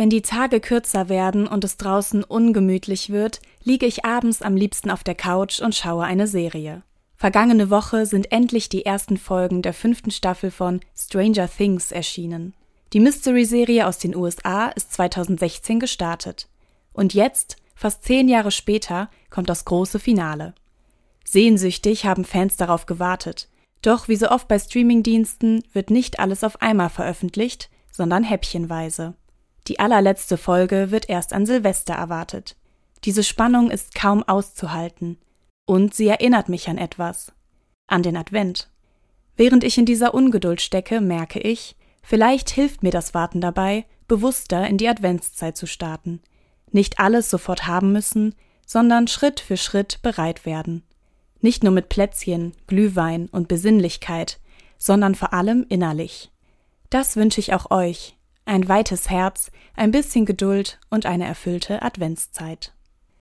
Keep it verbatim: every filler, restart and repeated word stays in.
Wenn die Tage kürzer werden und es draußen ungemütlich wird, liege ich abends am liebsten auf der Couch und schaue eine Serie. Vergangene Woche sind endlich die ersten Folgen der fünften Staffel von Stranger Things erschienen. Die Mystery-Serie aus den U S A ist zweitausendsechzehn gestartet. Und jetzt, fast zehn Jahre später, kommt das große Finale. Sehnsüchtig haben Fans darauf gewartet. Doch wie so oft bei Streamingdiensten wird nicht alles auf einmal veröffentlicht, sondern häppchenweise. Die allerletzte Folge wird erst an Silvester erwartet. Diese Spannung ist kaum auszuhalten. Und sie erinnert mich an etwas. An den Advent. Während ich in dieser Ungeduld stecke, merke ich, vielleicht hilft mir das Warten dabei, bewusster in die Adventszeit zu starten. Nicht alles sofort haben müssen, sondern Schritt für Schritt bereit werden. Nicht nur mit Plätzchen, Glühwein und Besinnlichkeit, sondern vor allem innerlich. Das wünsche ich auch euch. Ein weites Herz, ein bisschen Geduld und eine erfüllte Adventszeit.